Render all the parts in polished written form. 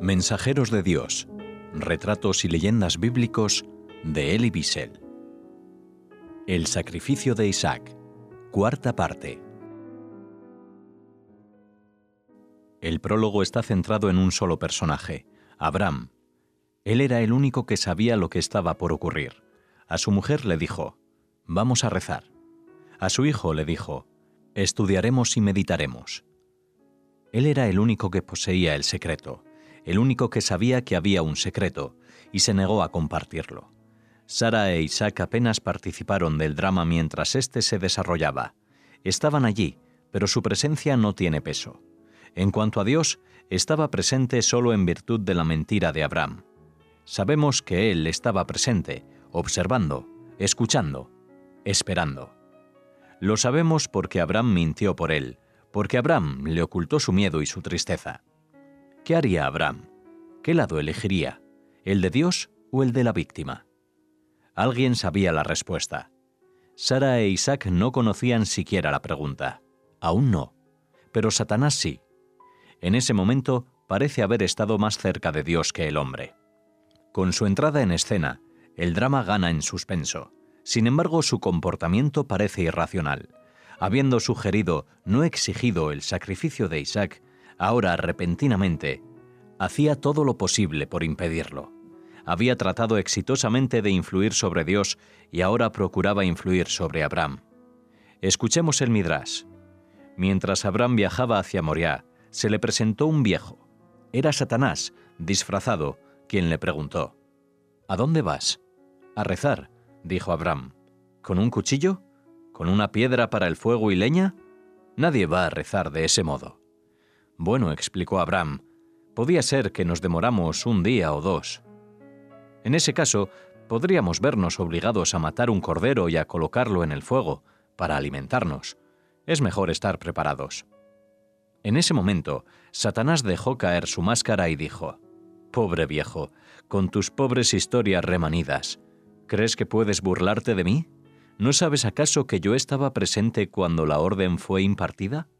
Mensajeros de Dios, retratos y leyendas bíblicos de Elie Wiesel. El sacrificio de Isaac, cuarta parte. El prólogo está centrado en un solo personaje, Abraham. Él era el único que sabía lo que estaba por ocurrir. A su mujer le dijo, «Vamos a rezar». A su hijo le dijo, «Estudiaremos y meditaremos». Él era el único que poseía el secreto, el único que sabía que había un secreto, y se negó a compartirlo. Sara e Isaac apenas participaron del drama mientras éste se desarrollaba. Estaban allí, pero su presencia no tiene peso. En cuanto a Dios, estaba presente solo en virtud de la mentira de Abraham. Sabemos que Él estaba presente, observando, escuchando, esperando. Lo sabemos porque Abraham mintió por Él, porque Abraham le ocultó su miedo y su tristeza. ¿Qué haría Abraham? ¿Qué lado elegiría? ¿El de Dios o el de la víctima? Alguien sabía la respuesta. Sara e Isaac no conocían siquiera la pregunta. Aún no. Pero Satanás sí. En ese momento parece haber estado más cerca de Dios que el hombre. Con su entrada en escena, el drama gana en suspenso. Sin embargo, su comportamiento parece irracional. Habiendo sugerido, no exigido el sacrificio de Isaac, ahora repentinamente, hacía todo lo posible por impedirlo. Había tratado exitosamente de influir sobre Dios y ahora procuraba influir sobre Abraham. Escuchemos el Midrash. Mientras Abraham viajaba hacia Moriah, se le presentó un viejo. Era Satanás, disfrazado, quien le preguntó, «¿A dónde vas?» «A rezar», dijo Abraham. «¿Con un cuchillo? ¿Con una piedra para el fuego y leña? Nadie va a rezar de ese modo». «Bueno», explicó Abraham, «podía ser que nos demoramos un día o dos. En ese caso, podríamos vernos obligados a matar un cordero y a colocarlo en el fuego para alimentarnos. Es mejor estar preparados». En ese momento, Satanás dejó caer su máscara y dijo, «Pobre viejo, con tus pobres historias remanidas, ¿crees que puedes burlarte de mí? ¿No sabes acaso que yo estaba presente cuando la orden fue impartida?»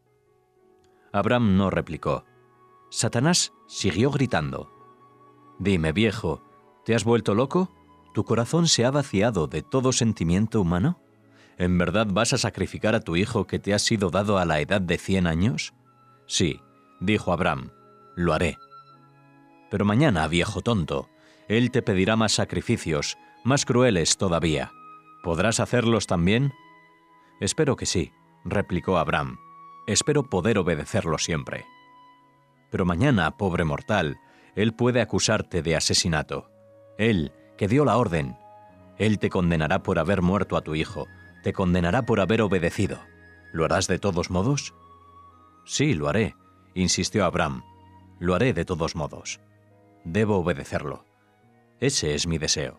Abraham no replicó. Satanás siguió gritando, «Dime, viejo, ¿te has vuelto loco? ¿Tu corazón se ha vaciado de todo sentimiento humano? ¿En verdad vas a sacrificar a tu hijo que te ha sido dado a la edad de 100 años? Sí», dijo Abraham, «lo haré». «Pero mañana, viejo tonto, él te pedirá más sacrificios, más crueles todavía. ¿Podrás hacerlos también?» «Espero que sí», replicó Abraham. «Espero poder obedecerlo siempre». «Pero mañana, pobre mortal, él puede acusarte de asesinato. Él, que dio la orden. Él te condenará por haber muerto a tu hijo, te condenará por haber obedecido. ¿Lo harás de todos modos?» «Sí, lo haré», insistió Abraham. «Lo haré de todos modos. Debo obedecerlo. Ese es mi deseo».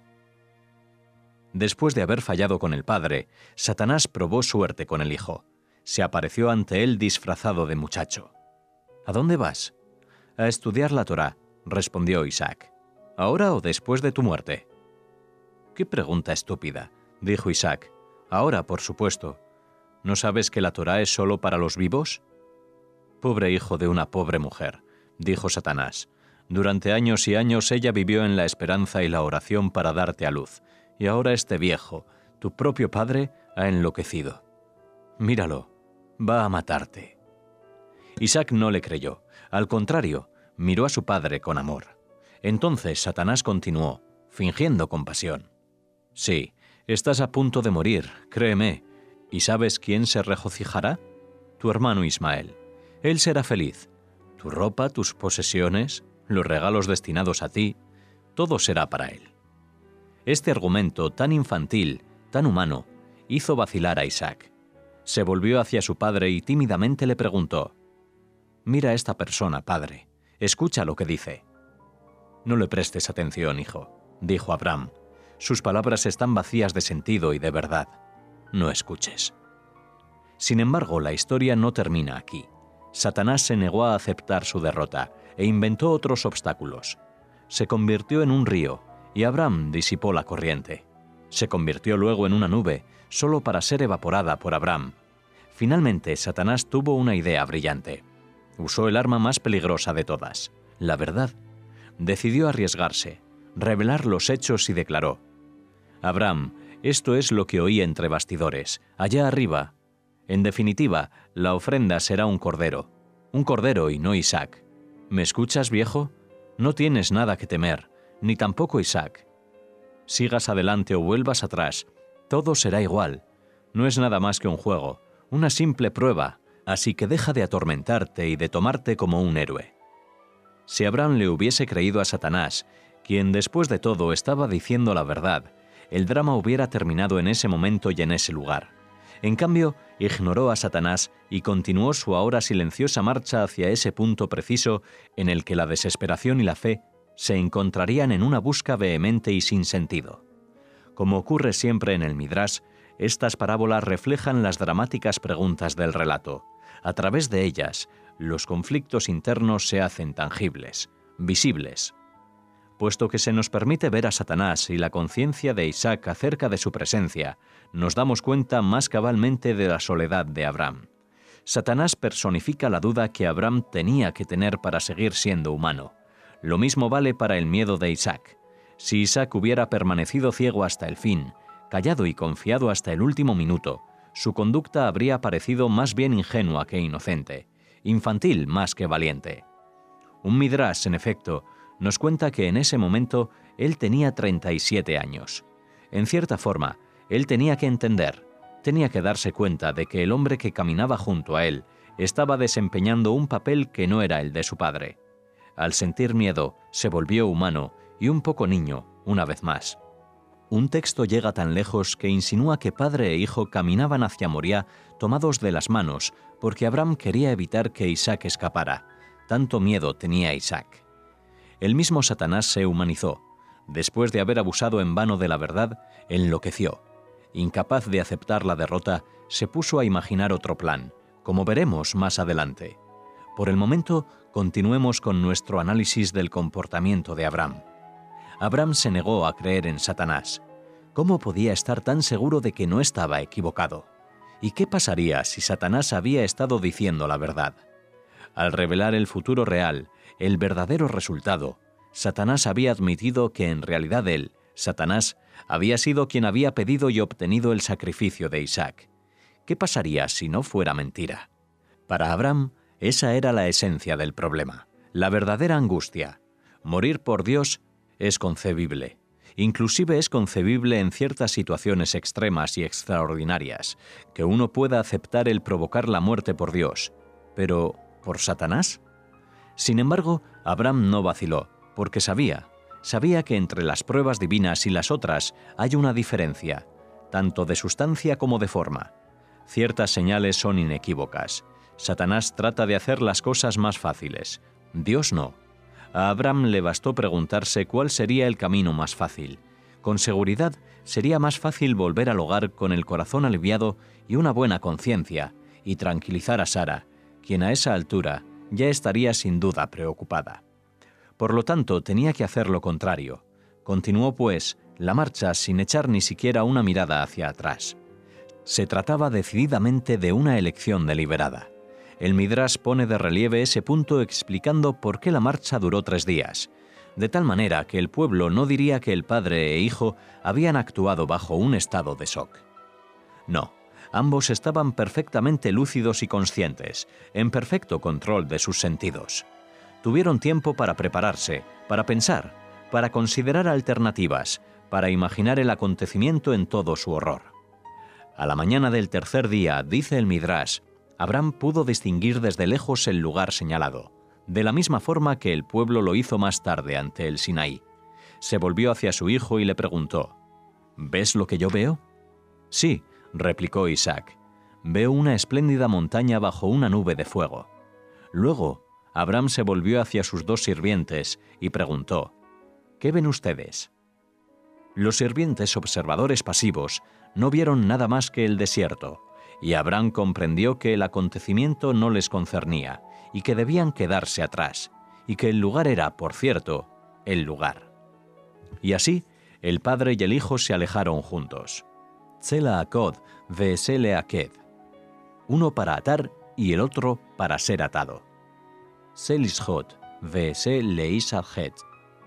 Después de haber fallado con el padre, Satanás probó suerte con el hijo. Se apareció ante él disfrazado de muchacho. «¿A dónde vas?» «A estudiar la Torá», respondió Isaac. «¿Ahora o después de tu muerte?» «Qué pregunta estúpida», dijo Isaac. «Ahora, por supuesto. ¿No sabes que la Torá es solo para los vivos?» «Pobre hijo de una pobre mujer», dijo Satanás. «Durante años y años ella vivió en la esperanza y la oración para darte a luz, y ahora este viejo, tu propio padre, ha enloquecido. Míralo, va a matarte». Isaac no le creyó. Al contrario, miró a su padre con amor. Entonces Satanás continuó, fingiendo compasión. «Sí, estás a punto de morir, créeme. ¿Y sabes quién se regocijará? Tu hermano Ismael. Él será feliz. Tu ropa, tus posesiones, los regalos destinados a ti, todo será para él». Este argumento tan infantil, tan humano, hizo vacilar a Isaac. Se volvió hacia su padre y tímidamente le preguntó, «Mira a esta persona, padre. Escucha lo que dice». «No le prestes atención, hijo», dijo Abraham. «Sus palabras están vacías de sentido y de verdad. No escuches». Sin embargo, la historia no termina aquí. Satanás se negó a aceptar su derrota e inventó otros obstáculos. Se convirtió en un río y Abraham disipó la corriente. Se convirtió luego en una nube, solo para ser evaporada por Abraham. Finalmente, Satanás tuvo una idea brillante. Usó el arma más peligrosa de todas, la verdad. Decidió arriesgarse, revelar los hechos y declaró: «Abraham, esto es lo que oí entre bastidores, allá arriba. En definitiva, la ofrenda será un cordero y no Isaac. ¿Me escuchas, viejo? No tienes nada que temer, ni tampoco Isaac. Sigas adelante o vuelvas atrás, todo será igual. No es nada más que un juego, una simple prueba, así que deja de atormentarte y de tomarte como un héroe». Si Abraham le hubiese creído a Satanás, quien después de todo estaba diciendo la verdad, el drama hubiera terminado en ese momento y en ese lugar. En cambio, ignoró a Satanás y continuó su ahora silenciosa marcha hacia ese punto preciso en el que la desesperación y la fe se encontrarían en una busca vehemente y sin sentido. Como ocurre siempre en el Midrash, estas parábolas reflejan las dramáticas preguntas del relato. A través de ellas, los conflictos internos se hacen tangibles, visibles. Puesto que se nos permite ver a Satanás y la conciencia de Isaac acerca de su presencia, nos damos cuenta más cabalmente de la soledad de Abraham. Satanás personifica la duda que Abraham tenía que tener para seguir siendo humano. Lo mismo vale para el miedo de Isaac. Si Isaac hubiera permanecido ciego hasta el fin, callado y confiado hasta el último minuto, su conducta habría parecido más bien ingenua que inocente, infantil más que valiente. Un Midrash, en efecto, nos cuenta que en ese momento él tenía 37 años. En cierta forma, él tenía que entender, tenía que darse cuenta de que el hombre que caminaba junto a él estaba desempeñando un papel que no era el de su padre. Al sentir miedo, se volvió humano y un poco niño, una vez más. Un texto llega tan lejos que insinúa que padre e hijo caminaban hacia Moriah tomados de las manos porque Abraham quería evitar que Isaac escapara. Tanto miedo tenía Isaac. El mismo Satanás se humanizó. Después de haber abusado en vano de la verdad, enloqueció. Incapaz de aceptar la derrota, se puso a imaginar otro plan, como veremos más adelante. Por el momento, continuemos con nuestro análisis del comportamiento de Abraham. Abraham se negó a creer en Satanás. ¿Cómo podía estar tan seguro de que no estaba equivocado? ¿Y qué pasaría si Satanás había estado diciendo la verdad? Al revelar el futuro real, el verdadero resultado, Satanás había admitido que en realidad él, Satanás, había sido quien había pedido y obtenido el sacrificio de Isaac. ¿Qué pasaría si no fuera mentira? Para Abraham, esa era la esencia del problema, la verdadera angustia. Morir por Dios es concebible. Inclusive es concebible en ciertas situaciones extremas y extraordinarias, que uno pueda aceptar el provocar la muerte por Dios. Pero, ¿por Satanás? Sin embargo, Abraham no vaciló, porque sabía que entre las pruebas divinas y las otras hay una diferencia, tanto de sustancia como de forma. Ciertas señales son inequívocas. Satanás trata de hacer las cosas más fáciles. Dios no. A Abraham le bastó preguntarse cuál sería el camino más fácil. Con seguridad, sería más fácil volver al hogar con el corazón aliviado y una buena conciencia, y tranquilizar a Sara, quien a esa altura ya estaría sin duda preocupada. Por lo tanto, tenía que hacer lo contrario. Continuó, pues, la marcha sin echar ni siquiera una mirada hacia atrás. Se trataba decididamente de una elección deliberada. El Midrash pone de relieve ese punto explicando por qué la marcha duró 3 días, de tal manera que el pueblo no diría que el padre e hijo habían actuado bajo un estado de shock. No, ambos estaban perfectamente lúcidos y conscientes, en perfecto control de sus sentidos. Tuvieron tiempo para prepararse, para pensar, para considerar alternativas, para imaginar el acontecimiento en todo su horror. A la mañana del tercer día, dice el Midrash, Abraham pudo distinguir desde lejos el lugar señalado, de la misma forma que el pueblo lo hizo más tarde ante el Sinaí. Se volvió hacia su hijo y le preguntó, ¿ves lo que yo veo? Sí, replicó Isaac, veo una espléndida montaña bajo una nube de fuego. Luego, Abraham se volvió hacia sus 2 sirvientes y preguntó, ¿qué ven ustedes? Los sirvientes observadores pasivos no vieron nada más que el desierto, y Abraham comprendió que el acontecimiento no les concernía y que debían quedarse atrás, y que el lugar era, por cierto, el lugar. Y así, el padre y el hijo se alejaron juntos. Tzela akod ve'esele aked. Uno para atar y el otro para ser atado. Selishot ve'ese leis aljet.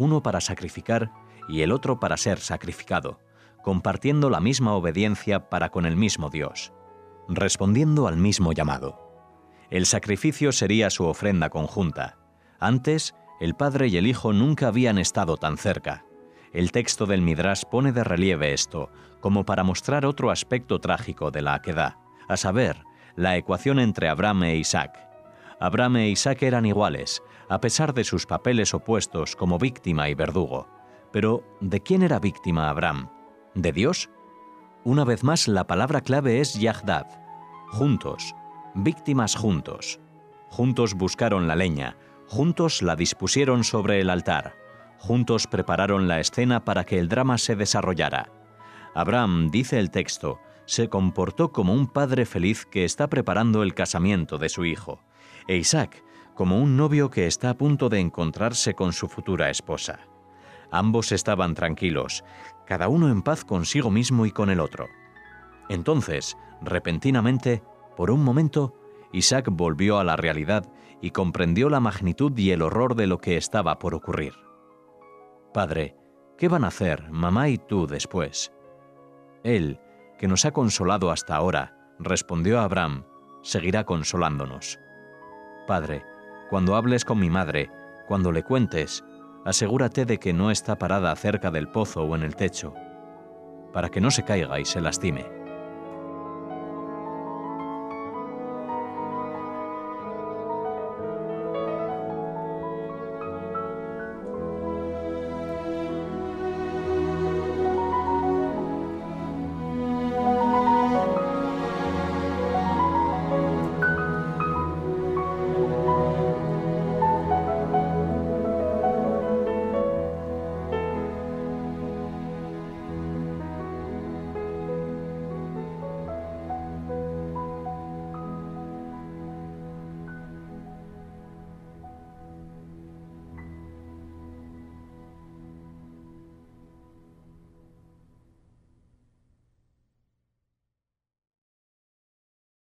uno para sacrificar y el otro para ser sacrificado, compartiendo la misma obediencia para con el mismo Dios, respondiendo al mismo llamado. El sacrificio sería su ofrenda conjunta. Antes, el padre y el hijo nunca habían estado tan cerca. El texto del Midrash pone de relieve esto, como para mostrar otro aspecto trágico de la Akedá, a saber, la ecuación entre Abraham e Isaac. Abraham e Isaac eran iguales, a pesar de sus papeles opuestos como víctima y verdugo. Pero, ¿de quién era víctima Abraham? ¿De Dios? Una vez más, la palabra clave es Yahdad, juntos, víctimas juntos. Juntos buscaron la leña, juntos la dispusieron sobre el altar, juntos prepararon la escena para que el drama se desarrollara. Abraham, dice el texto, se comportó como un padre feliz que está preparando el casamiento de su hijo, e Isaac como un novio que está a punto de encontrarse con su futura esposa. Ambos estaban tranquilos, cada uno en paz consigo mismo y con el otro. Entonces, repentinamente, por un momento, Isaac volvió a la realidad y comprendió la magnitud y el horror de lo que estaba por ocurrir. «Padre, ¿qué van a hacer mamá y tú después?» «Él, que nos ha consolado hasta ahora», respondió Abraham, «seguirá consolándonos». «Padre, cuando hables con mi madre, cuando le cuentes, asegúrate de que no está parada cerca del pozo o en el techo, para que no se caiga y se lastime».